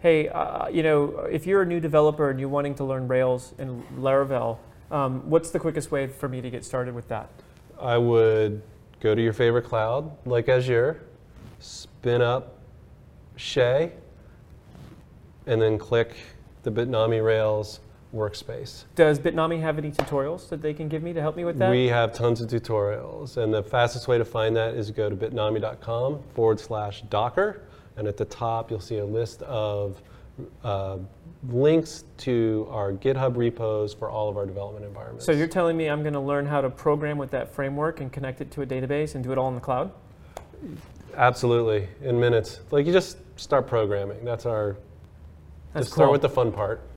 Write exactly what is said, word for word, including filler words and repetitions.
hey, uh, you know, if you're a new developer and you're wanting to learn Rails in Laravel, um, what's the quickest way for me to get started with that? I would go to your favorite cloud, like Azure, spin up Shay, and then click the Bitnami Rails workspace. Does Bitnami have any tutorials that they can give me to help me with that? We have tons of tutorials, and the fastest way to find that is go to bitnami.com forward slash Docker, and at the top you'll see a list of uh, links to our GitHub repos for all of our development environments. So you're telling me I'm going to learn how to program with that framework and connect it to a database and do it all in the cloud? Absolutely, in minutes. Like you just start programming. That's our, That's just cool. start with the fun part.